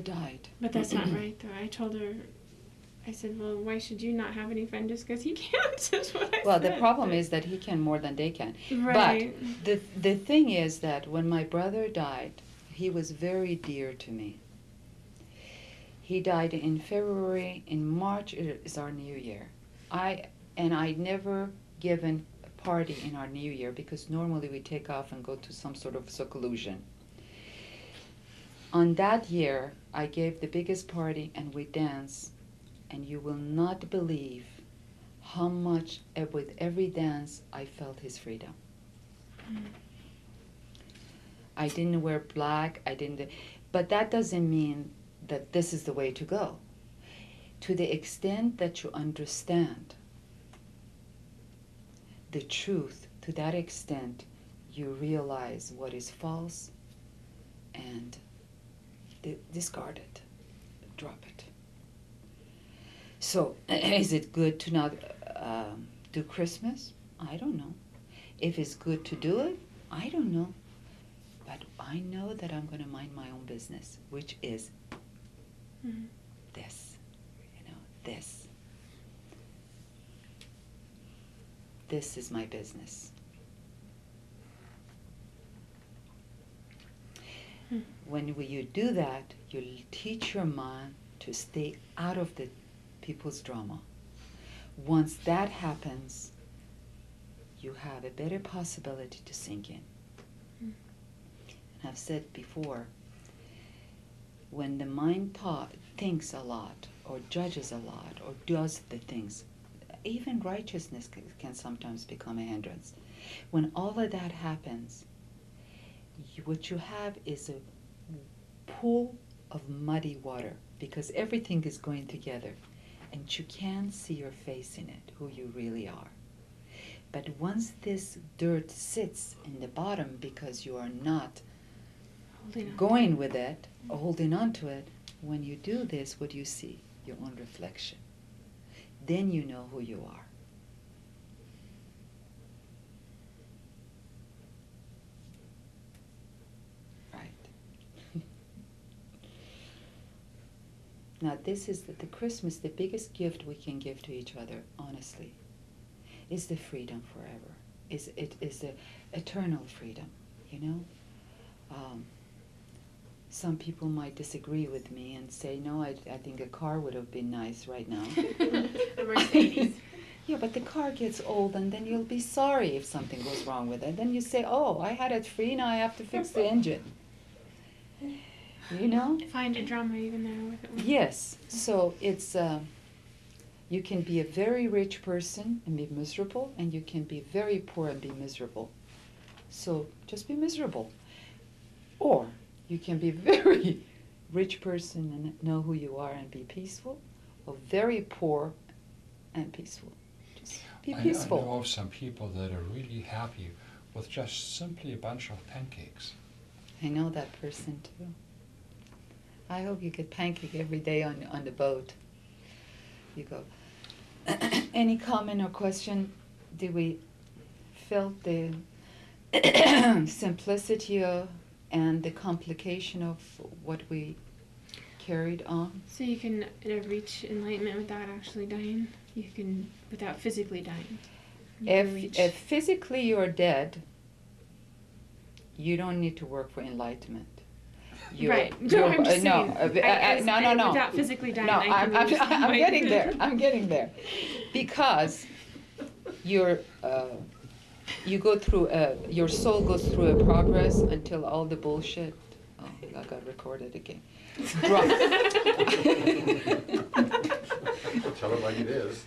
died. But that's not right, though. I told her, I said, well, why should you not have any fun just because he can't? That's what I Well, said. the problem is that he can more than they can. Right. But the thing is that when my brother died, he was very dear to me. He died in February. In March is our New Year. I'd never given a party in our New Year because normally we take off and go to some sort of seclusion. On that year, I gave the biggest party and we danced, and you will not believe how much with every dance I felt his freedom. I didn't wear black, but that doesn't mean that this is the way to go. To the extent that you understand the truth, to that extent you realize what is false and discard it, drop it. So, is it good to not do Christmas? I don't know. If it's good to do it, I don't know. But I know that I'm going to mind my own business, which is this, this. This is my business. When you do that, you teach your mind to stay out of the people's drama. Once that happens, you have a better possibility to sink in. And I've said before, when the mind thinks a lot, or judges a lot, or does the things, even righteousness can sometimes become a hindrance. When all of that happens, what you have is a pool of muddy water, because everything is going together, and you can't see your face in it, who you really are. But once this dirt sits in the bottom because you are not going with it, or holding on to it, when you do this, what do you see? Your own reflection. Then you know who you are. Right. Now this is the Christmas, the biggest gift we can give to each other, honestly, is the freedom forever. It is the eternal freedom, you know? Some people might disagree with me and say, no, I think a car would have been nice right now. A Mercedes. Yeah, but the car gets old and then you'll be sorry if something goes wrong with it. Then you say, oh, I had it free, now I have to fix the engine. You know? Find a drama even there with it. Yes. So it's, you can be a very rich person and be miserable, and you can be very poor and be miserable. So just be miserable. Or you can be a very rich person and know who you are and be peaceful, or very poor and peaceful. Just be peaceful. I know of some people that are really happy with just simply a bunch of pancakes. I know that person too. I hope you get pancake every day on the boat. You go. Any comment or question? Did we feel the simplicity and the complication of what we carried on? So you can reach enlightenment without actually dying. You can, without physically dying. If physically you're dead, you don't need to work for enlightenment. Right. No, I'm just saying. No. Without physically dying, No, I can reach I'm getting there. enlightenment. I'm getting there, because you go through your soul goes through a progress until all the bullshit. Oh, I got recorded again. Drop. Tell it like it is.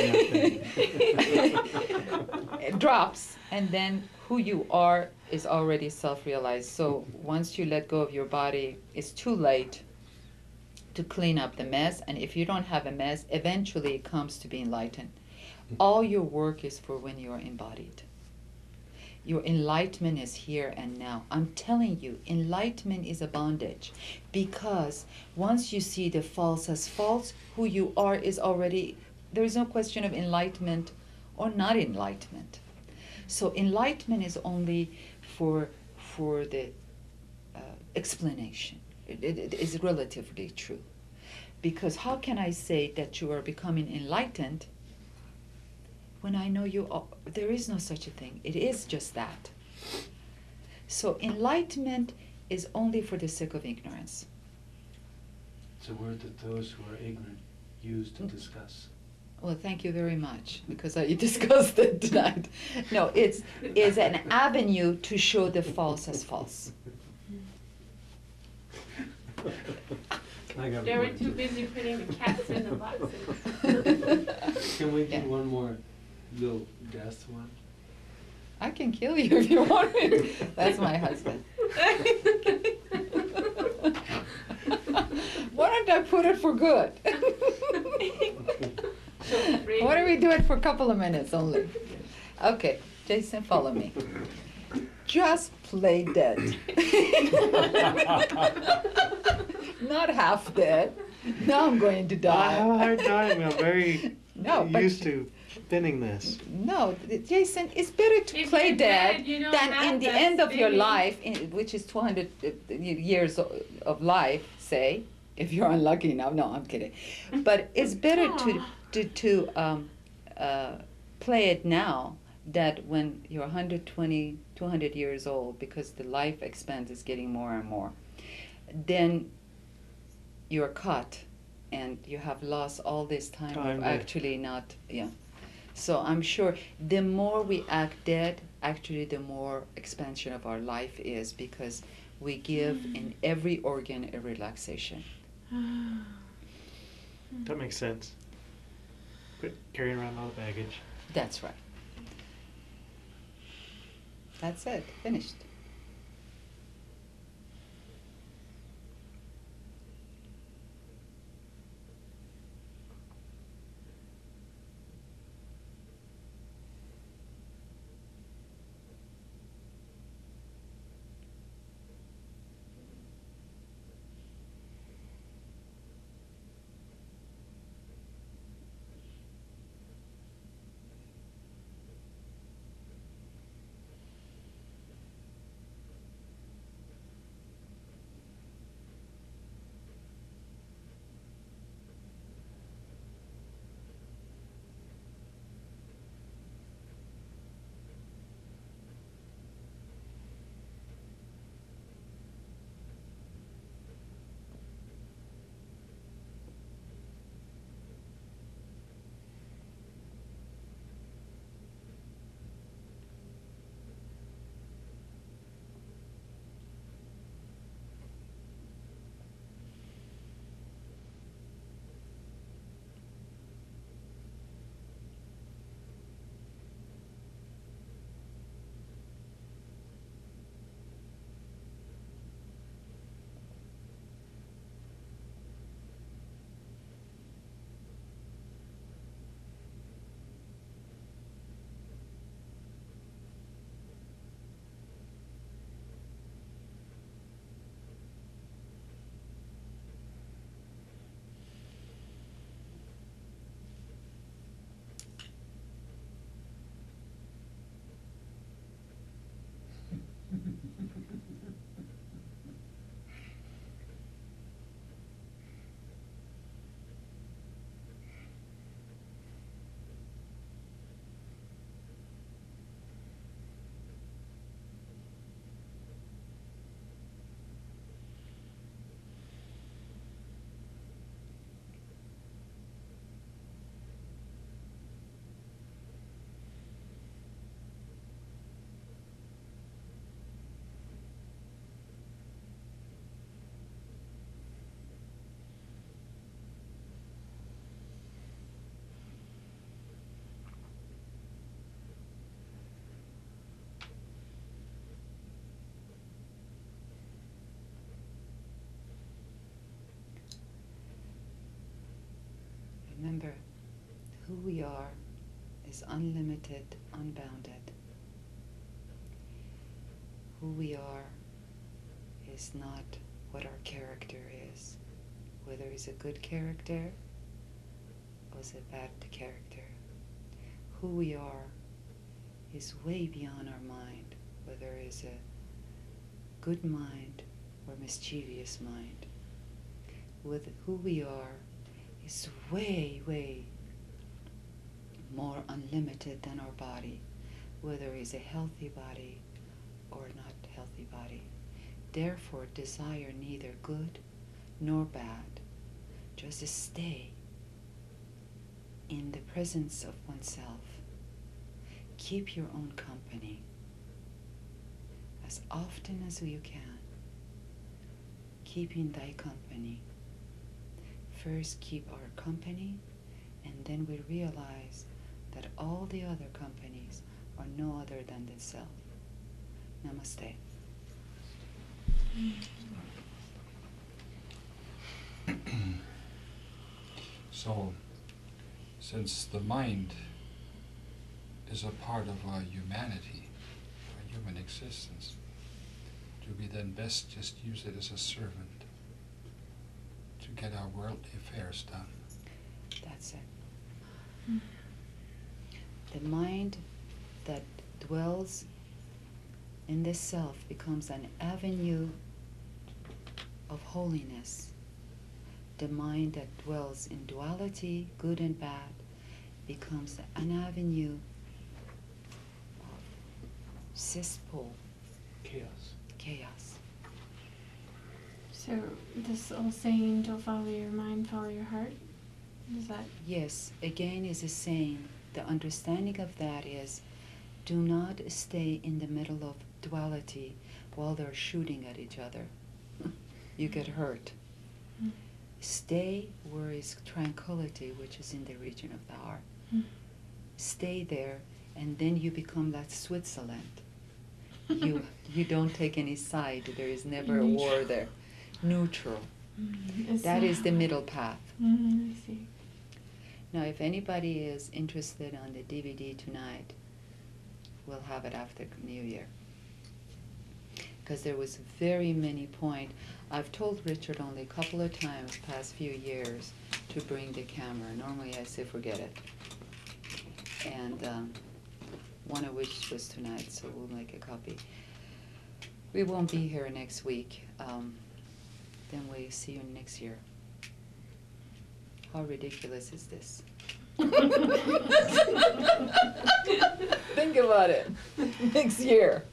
It drops, and then who you are is already self-realized. So once you let go of your body, it's too late to clean up the mess. And if you don't have a mess, eventually it comes to be enlightened. All your work is for when you are embodied. Your enlightenment is here and now. I'm telling you, enlightenment is a bondage, because once you see the false as false, who you are is already, there is no question of enlightenment or not enlightenment. So enlightenment is only for the explanation. it is relatively true. Because how can I say that you are becoming enlightened when I know you are, there is no such a thing. It is just that. So enlightenment is only for the sake of ignorance. It's a word that those who are ignorant use to discuss. Well, thank you very much, because I discussed it tonight. No, it's an avenue to show the false as false. I got They were one, too too. busy putting the cats in the boxes. Can we do Yeah. one more little death one? I can kill you if you want me. That's my husband. Why don't I put it for good? Why don't we do it for a couple of minutes only? Okay, Jason, follow me. Just play dead. Not half dead. Now I'm going to I have a die. hard time. I'm very No, but used to spinning this. no, Jason, it's better to If play you're dead dead, you don't than have in the that end of your spinning. life, which is 200 years of life, say, if you're unlucky enough. No, I'm kidding. But it's better to play it now that when you're 120, 200 years old, because the life expense is getting more and more, then you're caught and you have lost all this time Time, of yeah. actually not, yeah. So I'm sure the more we act dead, actually the more expansion of our life is, because we give in every organ a relaxation. That makes sense. Quit carrying around all the baggage. That's right. That's it. Finished. Remember, who we are is unlimited, unbounded. Who we are is not what our character is, whether it's a good character or it's a bad character. Who we are is way beyond our mind, whether it's a good mind or mischievous mind. With who we are is way, way more unlimited than our body, whether it's a healthy body or not healthy body. Therefore, desire neither good nor bad. Just stay in the presence of oneself. Keep your own company as often as you can. Keeping thy company. First keep our company, and then we realize that all the other companies are no other than the self. Namaste. So, since the mind is a part of our humanity, our human existence, do we then best just use it as a servant to get our worldly affairs done? That's it. The mind that dwells in the self becomes an avenue of holiness. The mind that dwells in duality, good and bad, becomes an avenue of cesspool, chaos. So this old saying, don't follow your mind, follow your heart, is that? Yes, again is a saying. The understanding of that is, do not stay in the middle of duality while they're shooting at each other. You get hurt. Stay where is tranquility, which is in the region of the heart. Stay there, and then you become like Switzerland. You don't take any side. There is never a war there. Neutral. That is the middle path. I see. Now, if anybody is interested on the DVD tonight, we'll have it after New Year. Because there was very many point. I've told Richard only a couple of times past few years to bring the camera. Normally I say forget it. And one of which was tonight, so we'll make a copy. We won't be here next week. Then we see you next year. How ridiculous is this? Think about it. Next year.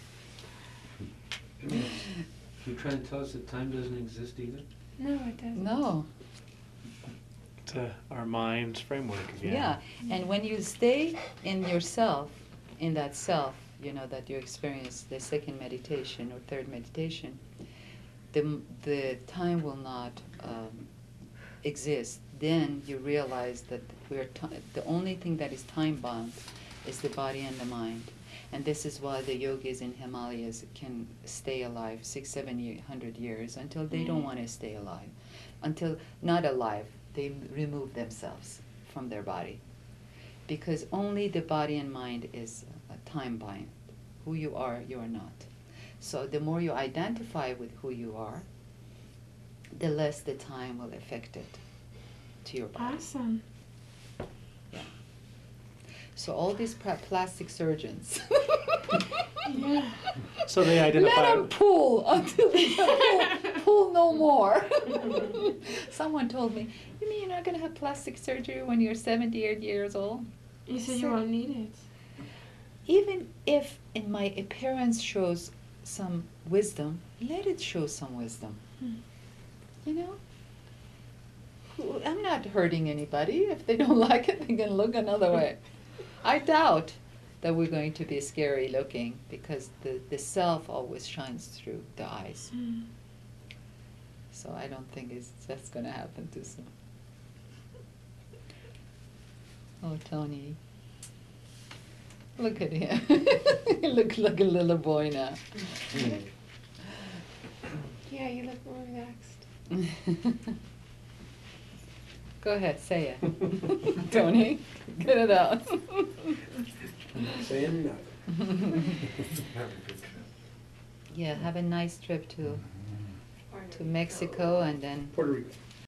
You're trying to tell us that time doesn't exist either? No, it doesn't. No. It's our mind's framework again. Yeah. And when you stay in yourself, in that self, you know, that you experience the second meditation or third meditation, the time will not exist. Then you realize that the only thing that is time bound is the body and the mind. And this is why the yogis in Himalayas can stay alive 600-700 years until they don't want to stay alive. Until not alive, they remove themselves from their body. Because only the body and mind is time bound. Who you are not. So the more you identify with who you are, the less the time will affect it to your body. Awesome. Yeah. So all these plastic surgeons, Yeah. So they identify. let them pull until they can pull no more. Someone told me, you mean you're not going to have plastic surgery when you're 78 years old? You said you won't need it. Even if in my appearance shows some wisdom, let it show some wisdom. You know? I'm not hurting anybody. If they don't like it, they can look another way. I doubt that we're going to be scary looking because the self always shines through the eyes. So I don't think that's going to happen too soon. Oh, Tony. Look at him. You look like a little boy now. Yeah, you look more relaxed. Go ahead, say it. Tony, get it out. Saying nothing. Have a good trip. Yeah, have a nice trip to Mexico and then Puerto Rico.